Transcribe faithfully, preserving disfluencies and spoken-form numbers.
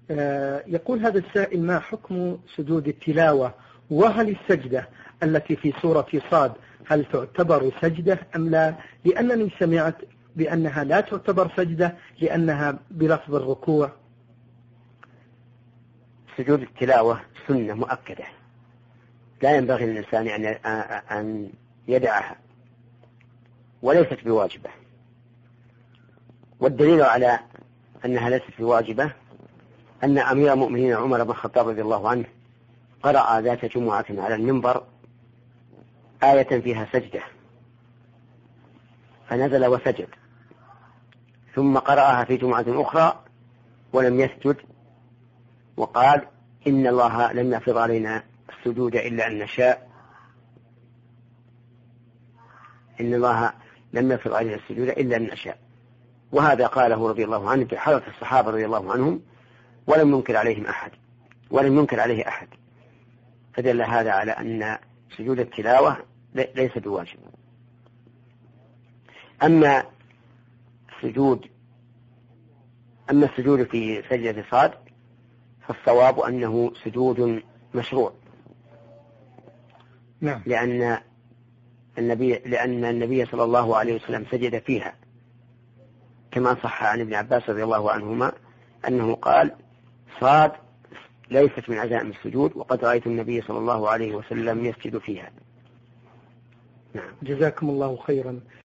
يقول هذا السائل: ما حكم سجود التلاوة؟ وهل السجدة التي في سورة صاد هل تعتبر سجدة أم لا؟ لأنني سمعت بأنها لا تعتبر سجدة لأنها بلفظ الركوع. سجود التلاوة سنة مؤكدة لا ينبغي للإنسان أن يدعها، وليست بواجبة. والدليل على أنها ليست بواجبة أن أمير المؤمنين عمر بن الخطاب رضي الله عنه قرأ ذات جمعة على المنبر آية فيها سجدة فنزل وسجد، ثم قرأها في جمعة أخرى ولم يسجد، وقال: إن الله لم يفرض علينا السجود إلا أن نشاء إن الله لم يفرض علينا السجود إلا أن نشاء. وهذا قاله رضي الله عنه بحضرة الصحابة رضي الله عنهم، ولم ينكر عليهم أحد ولم ينكر عليه أحد، فدل هذا على أن سجود التلاوة ليس بواجب. أما السجود أما السجود في سجدة صاد فالصواب أنه سجود مشروع، نعم. لأن النبي لأن النبي صلى الله عليه وسلم سجد فيها، كما صح عن ابن عباس رضي الله عنهما أنه قال: صاد ليست من عزائم السجود، وقد رأيت النبي صلى الله عليه وسلم يسجد فيها. نعم. جزاكم الله خيرا.